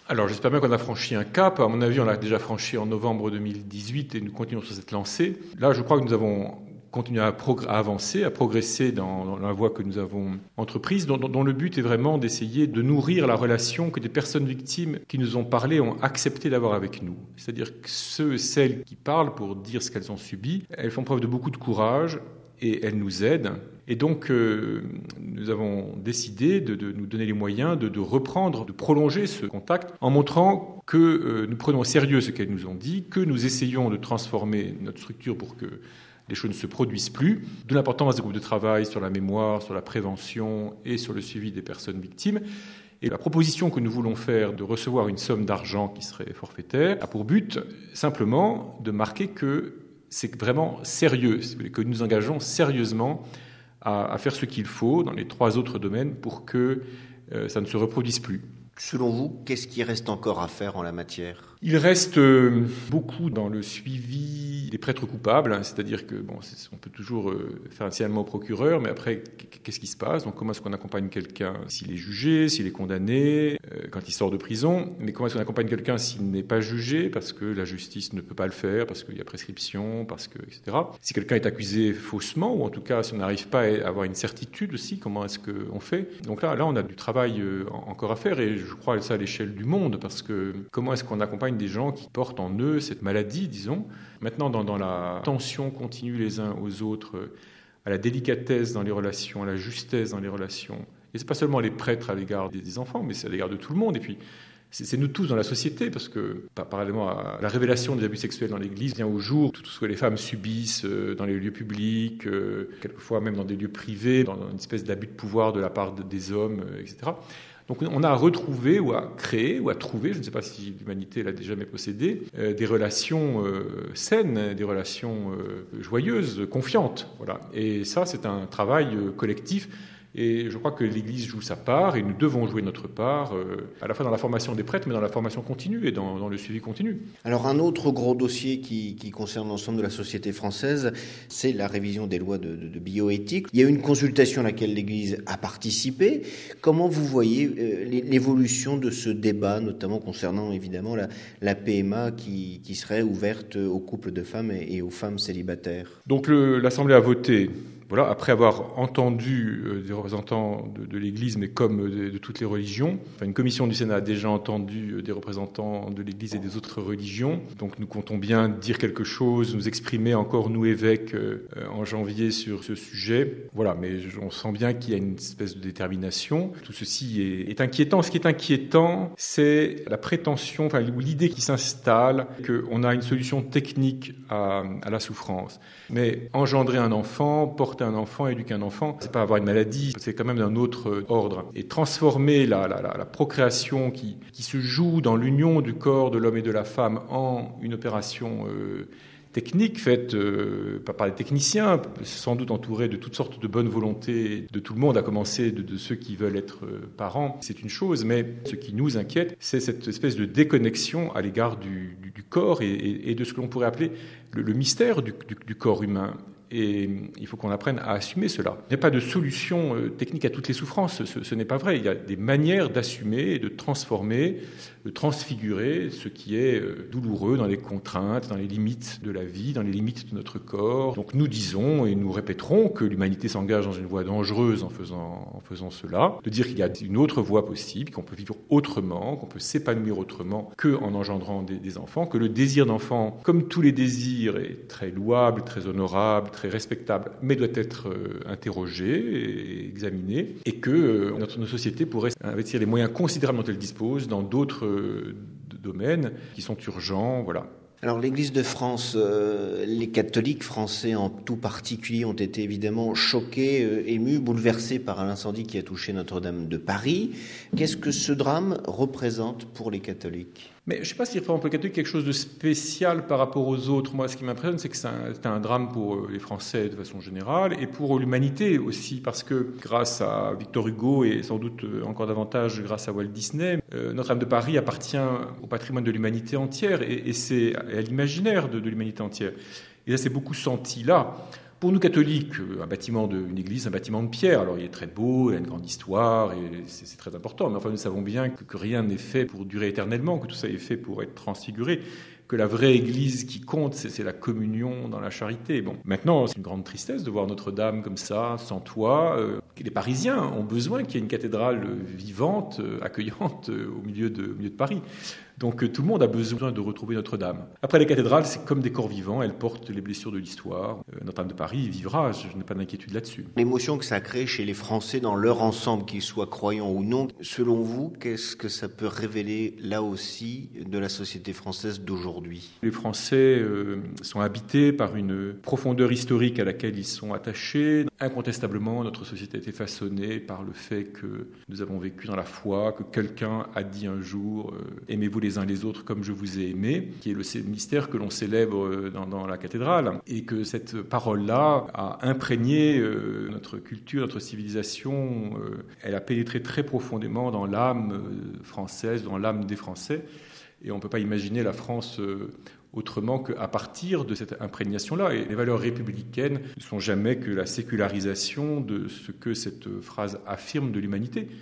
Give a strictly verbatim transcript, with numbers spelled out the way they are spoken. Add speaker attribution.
Speaker 1: Alors j'espère bien qu'on a franchi un cap. À mon avis, on l'a déjà franchi en novembre deux mille dix-huit et nous continuons sur cette lancée. Là, je crois que nous avons continué à, progr- à avancer, à progresser dans, dans la voie que nous avons entreprise, dont, dont le but est vraiment d'essayer de nourrir la relation que des personnes victimes qui nous ont parlé ont accepté d'avoir avec nous. C'est-à-dire que ceux et celles qui parlent pour dire ce qu'elles ont subi, elles font preuve de beaucoup de courage et elles nous aident. Et donc, euh, nous avons décidé de, de nous donner les moyens de, de reprendre, de prolonger ce contact en montrant que euh, nous prenons au sérieux ce qu'elles nous ont dit, que nous essayons de transformer notre structure pour que les choses ne se produisent plus, de l'importance des groupes de travail sur la mémoire, sur la prévention et sur le suivi des personnes victimes. Et la proposition que nous voulons faire de recevoir une somme d'argent qui serait forfaitaire a pour but simplement de marquer que c'est vraiment sérieux, que nous nous engageons sérieusement à, à faire ce qu'il faut dans les trois autres domaines pour que euh, ça ne se reproduise plus.
Speaker 2: Selon vous, qu'est-ce qui reste encore à faire en la matière ?
Speaker 1: Il reste euh, beaucoup dans le suivi des prêtres coupables, hein, c'est-à-dire que bon, c'est, on peut toujours euh, faire un signalement au procureur, mais après, qu'est-ce qui se passe ? Donc, comment est-ce qu'on accompagne quelqu'un s'il est jugé, s'il est condamné, euh, quand il sort de prison ? Mais comment est-ce qu'on accompagne quelqu'un s'il n'est pas jugé, parce que la justice ne peut pas le faire, parce qu'il y a prescription, parce que, et cetera. Si quelqu'un est accusé faussement, ou en tout cas, si on n'arrive pas à avoir une certitude aussi, comment est-ce qu'on fait ? Donc là, là, on a du travail euh, encore à faire, et je crois ça à l'échelle du monde, parce que comment est-ce qu'on accompagne des gens qui portent en eux cette maladie, disons. Maintenant, dans, dans la tension continue les uns aux autres, à la délicatesse dans les relations, à la justesse dans les relations. Et c'est pas seulement les prêtres à l'égard des enfants, mais c'est à l'égard de tout le monde. Et puis, c'est, c'est nous tous dans la société, parce que, parallèlement à la révélation des abus sexuels dans l'Église, vient au jour tout ce que les femmes subissent dans les lieux publics, quelquefois même dans des lieux privés, dans une espèce d'abus de pouvoir de la part des hommes, et cetera. Donc on a retrouvé ou à créer ou à trouver, je ne sais pas si l'humanité l'a déjà jamais possédé, euh, des relations euh, saines, des relations euh, joyeuses, confiantes. Voilà. Et ça, c'est un travail euh, collectif. Et je crois que l'Église joue sa part et nous devons jouer notre part, euh, à la fois dans la formation des prêtres, mais dans la formation continue et dans, dans le suivi continu.
Speaker 2: Alors un autre gros dossier qui, qui concerne l'ensemble de la société française, c'est la révision des lois de, de, de bioéthique. Il y a eu une consultation à laquelle l'Église a participé. Comment vous voyez euh, l'évolution de ce débat, notamment concernant évidemment la, la P M A qui, qui serait ouverte aux couples de femmes et, et aux femmes célibataires ?
Speaker 1: Donc le, l'Assemblée a voté. Voilà, après avoir entendu euh, des représentants de, de l'Église, mais comme de, de toutes les religions, enfin, une commission du Sénat a déjà entendu euh, des représentants de l'Église et des autres religions. Donc nous comptons bien dire quelque chose, nous exprimer encore, nous évêques, euh, en janvier sur ce sujet. Voilà, mais on sent bien qu'il y a une espèce de détermination. Tout ceci est, est inquiétant. Ce qui est inquiétant, c'est la prétention, enfin, ou l'idée qui s'installe qu'on a une solution technique à, à la souffrance. Mais engendrer un enfant, porter un enfant, éduquer un enfant, c'est pas avoir une maladie, c'est quand même d'un autre ordre. Et transformer la, la, la, la procréation qui, qui se joue dans l'union du corps de l'homme et de la femme en une opération euh, technique faite euh, par les techniciens, sans doute entourée de toutes sortes de bonnes volontés de tout le monde, à commencer de, de ceux qui veulent être euh, parents, c'est une chose, mais ce qui nous inquiète, c'est cette espèce de déconnexion à l'égard du, du, du corps et, et, et de ce que l'on pourrait appeler le, le mystère du, du, du corps humain. Et il faut qu'on apprenne à assumer cela. Il n'y a pas de solution technique à toutes les souffrances, ce, ce n'est pas vrai. Il y a des manières d'assumer, de transformer, de transfigurer ce qui est douloureux dans les contraintes, dans les limites de la vie, dans les limites de notre corps. Donc nous disons et nous répéterons que l'humanité s'engage dans une voie dangereuse en faisant, en faisant cela, de dire qu'il y a une autre voie possible, qu'on peut vivre autrement, qu'on peut s'épanouir autrement qu'en engendrant des, des enfants, que le désir d'enfant, comme tous les désirs, est très louable, très honorable, très respectable, mais doit être euh, interrogé et examiné, et que euh, notre, notre société pourrait investir les moyens considérables dont elle dispose dans d'autres euh, domaines qui sont urgents, voilà.
Speaker 2: Alors l'Église de France, euh, les catholiques français en tout particulier ont été évidemment choqués, euh, émus, bouleversés par l'incendie qui a touché Notre-Dame de Paris. Qu'est-ce que ce drame représente pour les catholiques ?
Speaker 1: Mais je ne sais pas s'il représente pour les catholiques quelque chose de spécial par rapport aux autres. Moi, ce qui m'impressionne, c'est que c'est un, c'est un drame pour les Français de façon générale et pour l'humanité aussi, parce que grâce à Victor Hugo et sans doute encore davantage grâce à Walt Disney, euh, Notre-Dame de Paris appartient au patrimoine de l'humanité entière et, et c'est à l'imaginaire de, de l'humanité entière. Et ça s'est beaucoup senti là. Pour nous catholiques, un bâtiment de, une église, un bâtiment de pierre, alors il est très beau, il a une grande histoire, et c'est, c'est très important. Mais enfin, nous savons bien que, que rien n'est fait pour durer éternellement, que tout ça est fait pour être transfiguré, que la vraie église qui compte, c'est, c'est la communion dans la charité. Bon, maintenant, c'est une grande tristesse de voir Notre-Dame comme ça, sans toit. Euh, les Parisiens ont besoin qu'il y ait une cathédrale vivante, accueillante, au milieu de, au milieu de Paris. Donc tout le monde a besoin de retrouver Notre-Dame. Après, les cathédrales, c'est comme des corps vivants, elles portent les blessures de l'histoire. Euh, Notre-Dame de Paris vivra, je, je n'ai pas d'inquiétude là-dessus.
Speaker 2: L'émotion que ça crée chez les Français dans leur ensemble, qu'ils soient croyants ou non, selon vous, qu'est-ce que ça peut révéler là aussi de la société française d'aujourd'hui ?
Speaker 1: Les Français euh, sont habités par une profondeur historique à laquelle ils sont attachés. Incontestablement, notre société a été façonnée par le fait que nous avons vécu dans la foi, que quelqu'un a dit un jour euh, « aimez-vous les uns les autres comme je vous ai aimé », qui est le mystère que l'on célèbre dans, dans la cathédrale, et que cette parole-là a imprégné euh, notre culture, notre civilisation. Euh, elle a pénétré très profondément dans l'âme euh, française, dans l'âme des Français, et on ne peut pas imaginer la France euh, autrement qu'à partir de cette imprégnation-là. Et les valeurs républicaines ne sont jamais que la sécularisation de ce que cette phrase affirme de l'humanité.